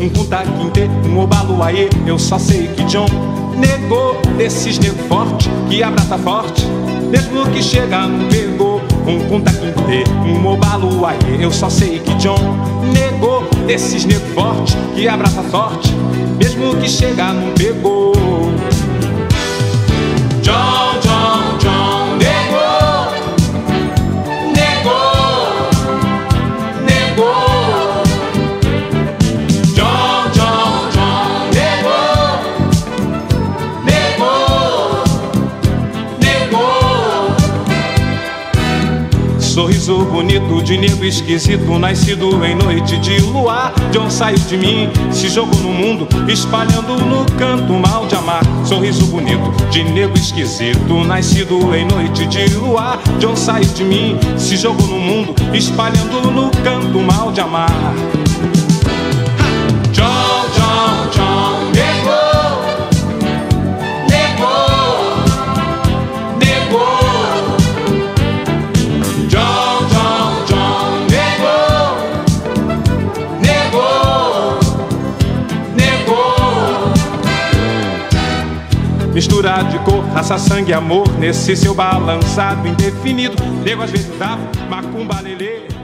um punta-quinte, um obaluaiê. Eu só sei que John negou desses nego forte, que abraça forte, mesmo que chega não pegou. Um punta-quinte, um obaluaiê. Eu só sei que John negou desses nego forte, que abraça forte, mesmo que chega não pegou. John, John, John negou, negou, negou. John, John, John negou, negou, negou. Sorriso bonito de nego esquisito, nascido em noite de luar. John saiu de mim, se jogou no mundo, espalhando no canto mal de amar. Sorriso bonito de nego esquisito, nascido em noite de luar. John saiu de mim, se jogou no mundo, espalhando no canto mal de amar. John, John, John negou, negou, negou. John, John, John negou, negou, negou. Mistura de cor, raça, sangue e amor, nesse seu balançado indefinido. Nego às vezes dava macumba lelê.